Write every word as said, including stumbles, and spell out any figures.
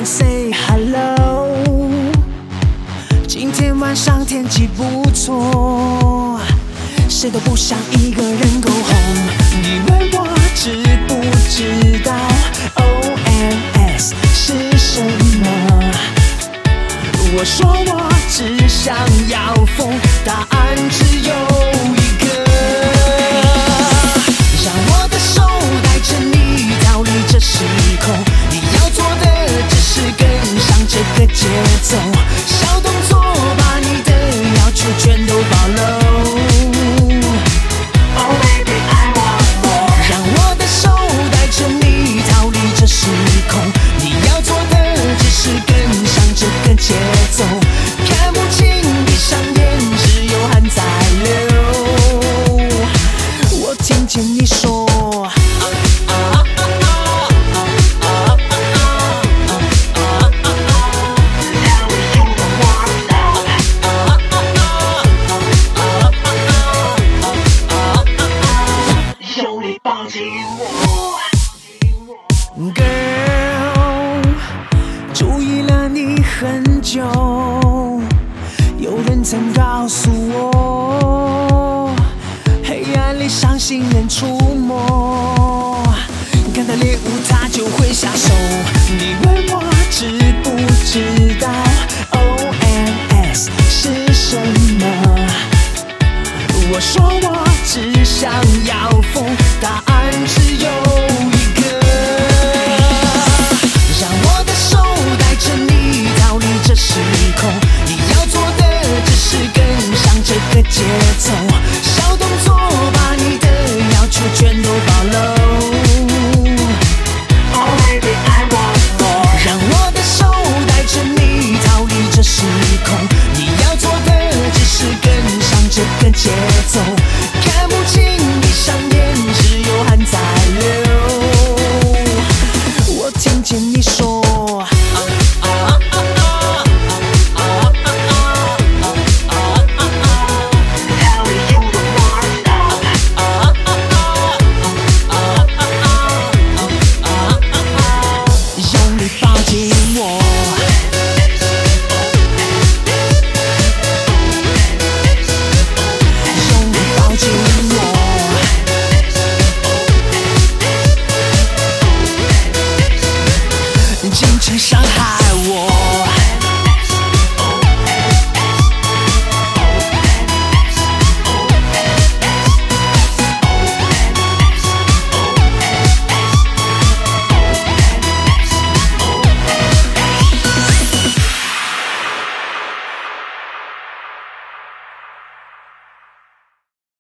人 say hello。今天晚上天气不错，谁都不想一个人 go home。你问我知不知道 O M S 是什么？我说我只想要疯，答案只有一个。让我的手带着你逃离这时空，你要做的只是跟上这个节奏，小动作把你的要求全都暴露。Oh baby I want more， 让我的手带着你逃离这时空，你要做的只是跟上这个节奏，看不清闭上眼只有汗在流。我听见你说Girl， 注意了你很久，有人曾告诉我，黑暗里伤心人出没，看到猎物他就会下手。你问我知不知道 O M S 是什么？我说我只想要疯，答案只有一个。让我的手带着你逃离这时空，你要做的只是跟上这个节奏，小动作把你的要求全都暴露。Oh baby I want more， 让我的手带着你逃离这时空，你要做的只是跟上这个节奏。